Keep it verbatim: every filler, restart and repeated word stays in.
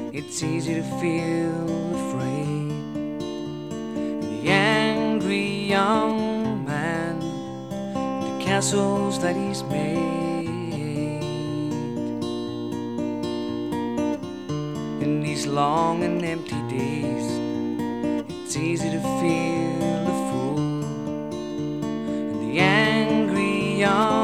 It's easy to feel afraid. And the angry young man, the castles that he's made. In these long and empty days, it's easy to feel a fool. And the angry young